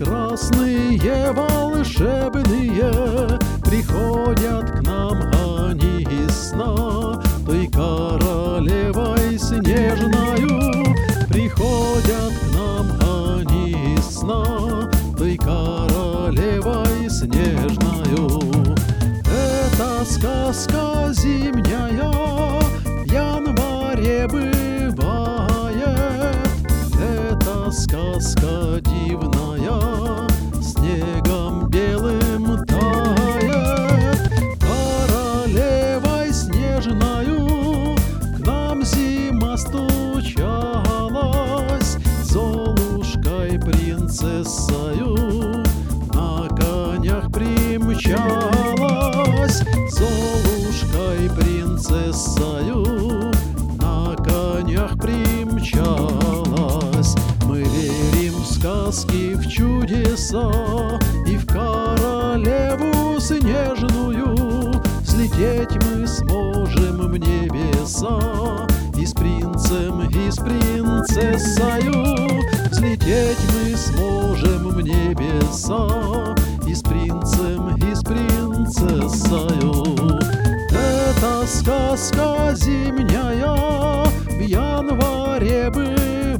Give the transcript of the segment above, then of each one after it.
Прекрасные, волшебные, приходят к нам они из сна. Той королевой снежною приходят к нам они из сна. Той королевой снежною. Это сказка зимняя, в январе бывает. Это сказка дивная, снегом белым тает. Королевой снежною к нам зима стучалась, Золушкой принцессою на конях примчалась. Золушкой принцессою на конях примчалась. Мы верим в сказки, в чудеса и в королеву снежную. Взлететь мы сможем в небеса и с принцем, и с принцессою. Взлететь мы сможем в небеса и с принцем, и с принцессою. Это сказка зимняя, в январе бывает.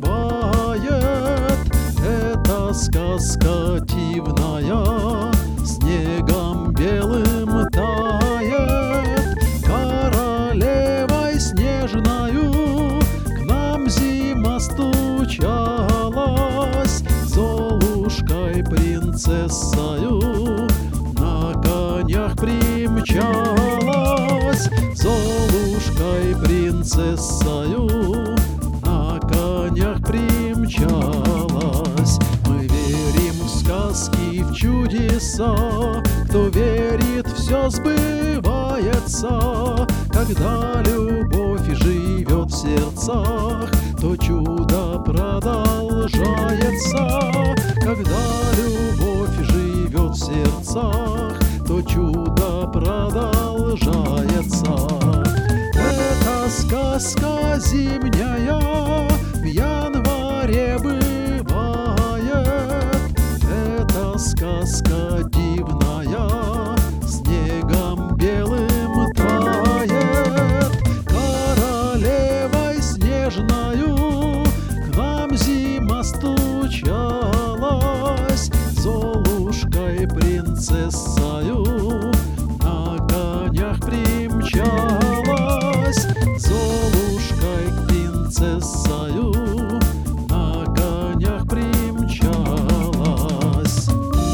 Это сказка дивная, снегом белым тает. Королевой снежною к нам зима стучалась, Золушкой принцессою на конях примчалась. Золушкой принцессою на конях примчалась. Мы верим в сказки, в чудеса. Кто верит, все сбывается. Когда любовь живет в сердцах, то чудо продолжается. Когда любовь живет в сердцах, то чудо продолжается. Это сказка зимняя, в январе бывает. Это сказка дивная, снегом белым тает. Королевой снежною к нам зима стучалась, Золушкой принцессою на конях примчалась. Золушкой принцессою на конях примчалась.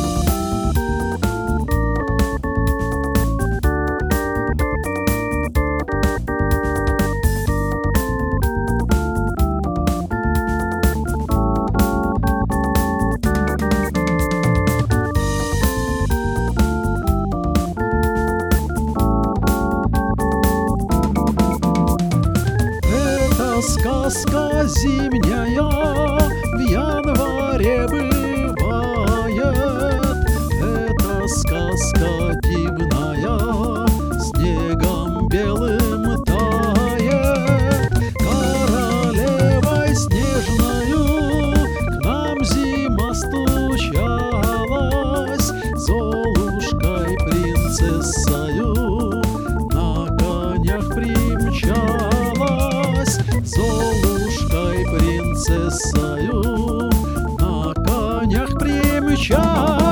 Сказка зимняя, в январе бывает. Это сказка дивная, снегом белым тает. Королевой снежною к нам зима стучалась, Золушкой принцессою на конях примчалась. Золушкой принцессою на конях примчалась.